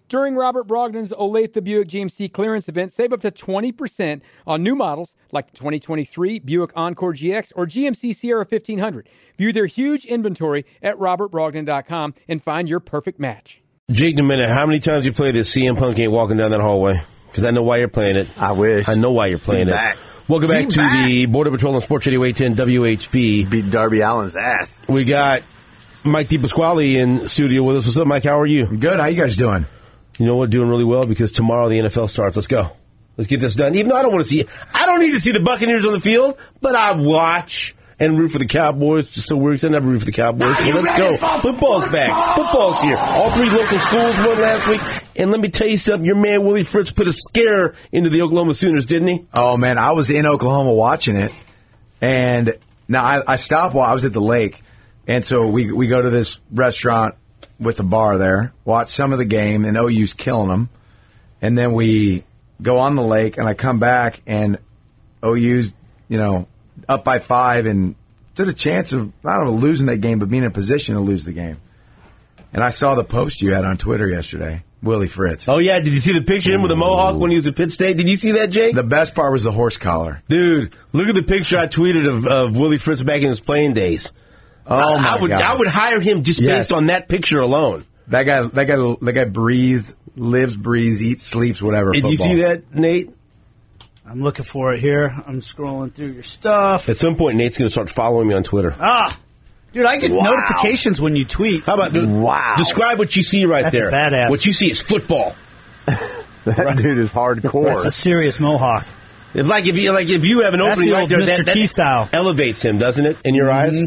During Robert Brogdon's Olathe Buick GMC clearance event, save up to 20% on new models like the 2023 Buick Encore GX or GMC Sierra 1500. View their huge inventory at robertbrogdon.com and find your perfect match. Jake, in a minute, how many times you play this CM Punk ain't walking down that hallway? Because I know why you're playing it. I wish. I know why you're playing it. Welcome back to the Border Patrol on Sports Radio 810 WHB. Beat Darby Allin's ass. We got Mike DePasquale in studio with us. What's up, Mike? How are you? Good. How you guys doing? You know what? Doing really well because tomorrow the NFL starts. Let's go. Let's get this done. Even though I don't want to see I don't need to see the Buccaneers on the field, but I watch and root for the Cowboys. Just so we're excited to root for the Cowboys. Well, let's go. Football's back. Football's here. All three local schools won last week. And let me tell you something. Your man Willie Fritz put a scare into the Oklahoma Sooners, didn't he? Oh, man. I was in Oklahoma watching it. And now I stopped while I was at the lake. And so we go to this restaurant with a bar there, watch some of the game, and OU's killing them. And then we go on the lake, and I come back, and OU's, up by 5 and stood a chance of, I don't know, losing that game, but being in a position to lose the game. And I saw the post you had on Twitter yesterday, Willie Fritz. Oh, yeah. Did you see the picture of him with a mohawk when he was at Pitt State? Did you see that, Jake? The best part was the horse collar. Dude, look at the picture I tweeted of Willie Fritz back in his playing days. Oh, my God. I would hire him just based on that picture alone. That guy breathes, lives, breathes, eats, sleeps, whatever. Did you see that, Nate? I'm looking for it here. I'm scrolling through your stuff. At some point, Nate's going to start following me on Twitter. Dude, I get notifications when you tweet. How about describe what you see right there? That's badass. What you see is football. That dude is hardcore. That's a serious mohawk. It's like if you have an opening right there, Mr. T style elevates him, doesn't it, in your eyes?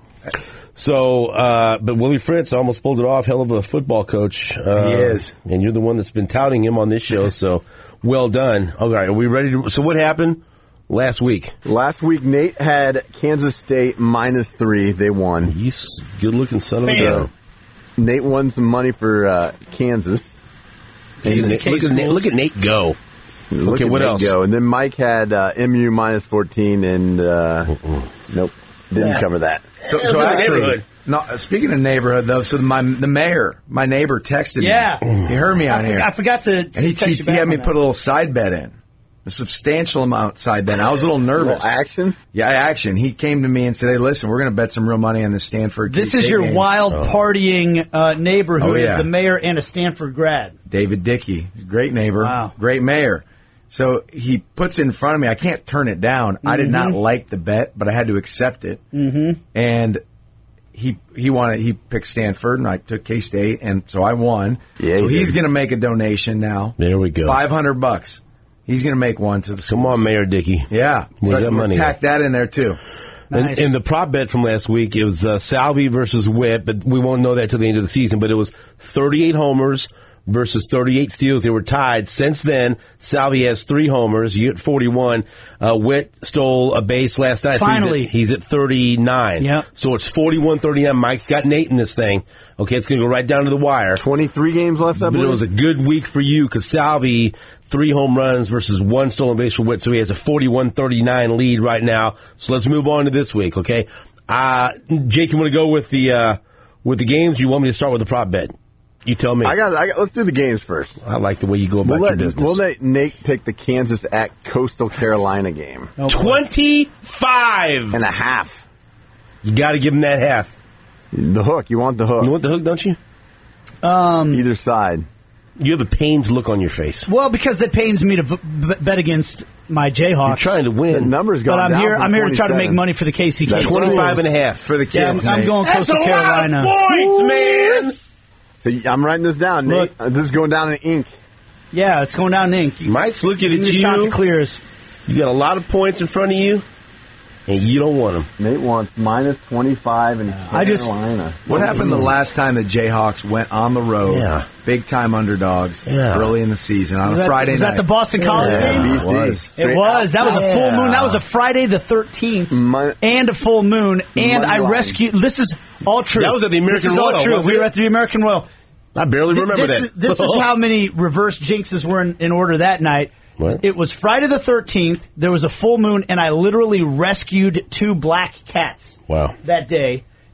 So, but Willie Fritz almost pulled it off. Hell of a football coach. He is. And you're the one that's been touting him on this show, so well done. All right, are we ready to... So what happened last week? Last week, Nate had Kansas State -3. They won. You good-looking son of a gun. Nate won some money for Kansas. Look at Nate go. Okay, what else? Go. And then Mike had MU -14, and nope, didn't cover that. So actually, speaking of neighborhood, though, so my neighbor texted me. Yeah. He heard me on here. I forgot to and he had me put a little side bet in. A substantial amount side bet. I was a little nervous. Action? Yeah, action. He came to me and said, hey, listen, we're going to bet some real money on the Stanford This is your game. wild partying neighbor who is yeah. the mayor and a Stanford grad. David Dickey. He's a great neighbor. Wow. Great mayor. So he puts it in front of me. I can't turn it down. I did not like the bet, but I had to accept it. And he picked Stanford, and I took K-State, and so I won. Yeah, so he's going to make a donation now. There we go. $500. He's going to make one to the schools. Come on, Mayor Dickey. Yeah. Where's So that money? Tack that in there, too. Nice. And the prop bet from last week, it was Salvi versus Witt, but we won't know that till the end of the season. But it was 38 homers versus 38 steals. They were tied. Since then, Salvi has 3 homers. You get 41. Witt stole a base last night. Finally. So he's at 39. Yep. So it's 41-39. Mike's got Nate in this thing. Okay, it's going to go right down to the wire. 23 games left, I But believe. it was a good week for you because Salvi, 3 home runs versus 1 stolen base for Witt, so he has a 41-39 lead right now. So let's move on to this week, okay? Jake, you want to go with the games? Or you want me to start with the prop bet? You tell me. I got. Let's do the games first. I like the way you go about your business. We'll let Nate pick the Kansas at Coastal Carolina game. 25.5. You got to give him that half. The hook. You want the hook. You want the hook, don't you? Either side. You have a pained look on your face. Well, because it pains me to bet against my Jayhawks. You're trying to win. The number's gone But down. I'm here to try to make money for the KCK. That's 25.5 For the Yeah, kids, I'm Nate. going That's Coastal a Carolina. lot of points, man. So I'm writing this down, Nate. Look. This is going down in ink. Yeah, it's going down in ink. Mike's looking at Give me you. clears. You got a lot of points in front of you, and you don't want them. Nate wants -25 in Carolina. What happened the last time the Jayhawks went on the road, Yeah. big-time underdogs, Yeah. early in the season on a Was Friday that night? the Boston College game? It was. It was. That was a full Yeah. moon. That was a Friday the 13th Mon- and a full moon. And I Monday line. rescued. This is all true. That was at the American This is all Royal, true. wasn't We were it? at the American Royal. I barely remember this that. This is how many reverse jinxes were in order that night. What? It was Friday the 13th. There was a full moon, and I literally rescued 2 black cats Wow. that day.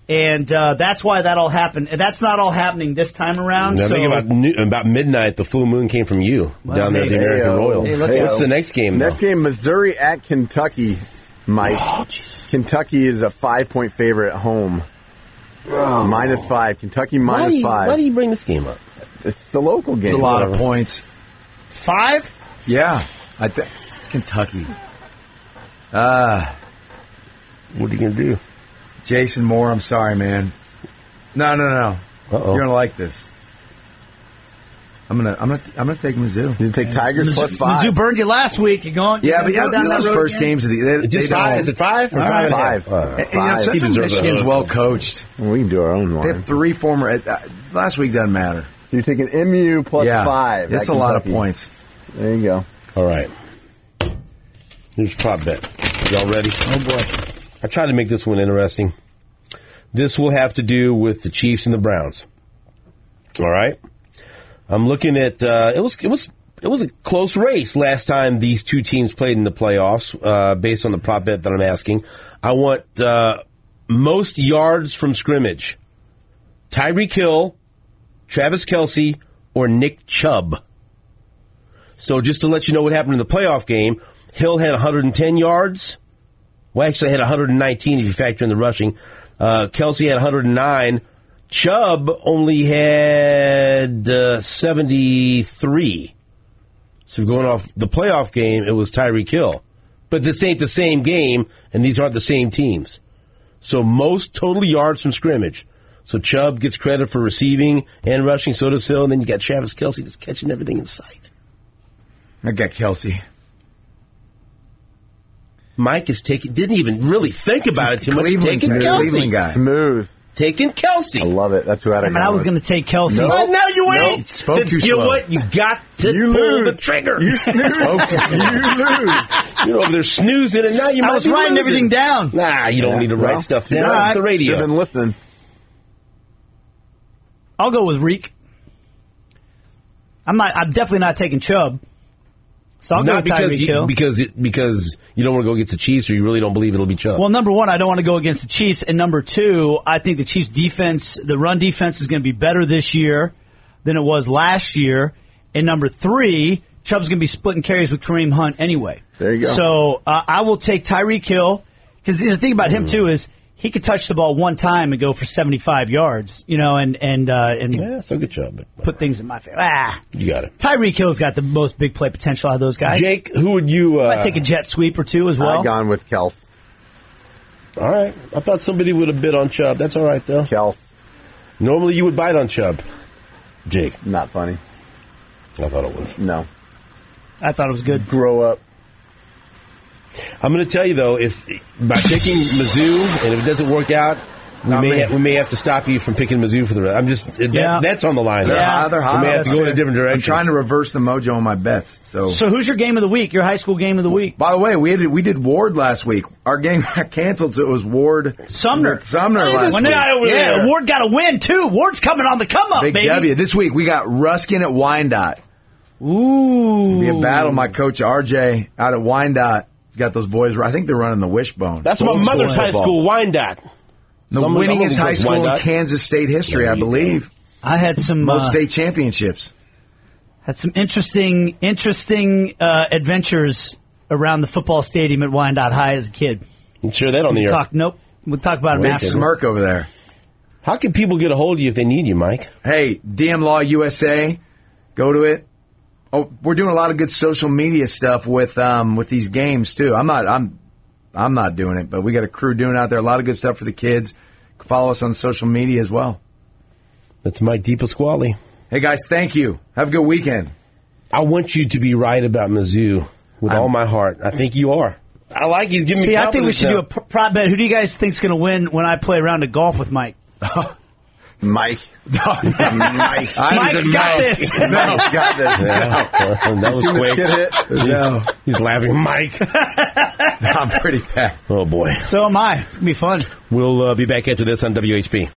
And that's why that all happened. That's not all happening this time around. I so think about midnight, the full moon came from you down there at the American Royal. What's the next game, Next game, Missouri at Kentucky, Mike. Oh, Kentucky is a 5-point favorite at home. -5. Kentucky -5. Why do you bring this game up? It's the local game. It's a lot of points. 5? Yeah. It's Kentucky. What are you going to do? Jason Moore, I'm sorry, man. No. Uh-oh. You're gonna like this. I'm gonna take Mizzou. You take Tigers +5. Mizzou burned you last week. You going? Yeah, but go down that those road first again? games of the Just 5? Is it 5 or 5? 5. And, you know, Central Michigan's well coached. We can do our own They line. have 3 former. Last week doesn't matter. So you're taking MU +5. It's at a lot of Kentucky. points. There you go. All right. Here's prop bet. Y'all ready? Oh, boy. I tried to make this one interesting. This will have to do with the Chiefs and the Browns. All right? I'm looking at it was a close race last time these two teams played in the playoffs, based on the prop bet that I'm asking. I want most yards from scrimmage. Tyreek Hill, Travis Kelce, or Nick Chubb. So just to let you know what happened in the playoff game, Hill had 110 yards. Well, actually, had 119 if you factor in the rushing. Kelce had 109. Chubb only had 73. So going off the playoff game, it was Tyreek Hill. But this ain't the same game, and these aren't the same teams. So most total yards from scrimmage. So Chubb gets credit for receiving and rushing, so does Hill, and then you got Travis Kelce just catching everything in sight. I got Kelce. Mike didn't even really think about it too much. Taking Cleveland guy. Kelce. Smooth. Taking Kelce. I love it. That's who I had. I was going to take Kelce. No. Right now you ain't. Spoke too You know slow. what? You got to You pull lose. the trigger. You spoke to You lose. You're over there snoozing, and now you I might was be writing losing. everything down. Nah, you don't need to write stuff down. All It's the radio. You've been listening. I'll go with Reek. I'm definitely not taking Chubb. So I'll go Not with Tyreek Hill. because you don't want to go against the Chiefs, or you really don't believe it'll be Chubb. Well, number one, I don't want to go against the Chiefs, and number two, I think the Chiefs' defense, the run defense, is going to be better this year than it was last year. And number three, Chubb's going to be splitting carries with Kareem Hunt anyway. There you go. So I will take Tyreek Hill, because the thing about him too is he could touch the ball one time and go for 75 yards, and yeah, so good Chubb. But put things in my favor. you got it. Tyreek Hill's got the most big play potential out of those guys. Jake, who would you? I might take a jet sweep or two as well. I've gone with Kels. All right, I thought somebody would have bid on Chubb. That's all right though. Kels. Normally you would bite on Chubb. Jake, Not funny. I thought it was. No. I thought it was good. Grow up. I'm going to tell you though, if by picking Mizzou, and if it doesn't work out, we may have to stop you from picking Mizzou for the rest. I'm just that's on the line. They're there. hot. They're hot. We may have to go in a different direction. I'm trying to reverse the mojo on my bets. So who's your game of the week? Your high school game of the week? by the way, we did Ward last week. Our game got canceled, so it was Ward Sumner. last When week. yeah, Ward got a win too. Ward's coming on the come up, Big baby. W. This week we got Ruskin at Wyandotte. Ooh, It'll be a battle. My coach RJ out at Wyandotte. He's got those boys. I think they're running the Wishbone. That's my mother's high school, Wyandotte. The winningest high school in Kansas State history, There I you believe. I had some Most state championships. had some interesting adventures around the football stadium at Wyandotte High as a kid. You share that on the air. We'll talk about it Big after. smirk over there. How can people get a hold of you if they need you, Mike? Hey, DM Law USA, go to it. Oh, we're doing a lot of good social media stuff with these games too. I'm not doing it, but we got a crew doing it out there. A lot of good stuff for the kids. Follow us on social media as well. That's Mike DePasquale. Hey guys, thank you. Have a good weekend. I want you to be right about Mizzou with all my heart. I think you are. I like he's giving me See, confidence I think we should now. do a prop bet. Who do you guys think's going to win when I play a round of golf with Mike? Mike. Mike. Mike's got this. No, got this. Yeah, that was quick. Get it? No, He's laughing. Mike. I'm pretty bad. Oh, boy. So am I. It's going to be fun. We'll be back after this on WHP.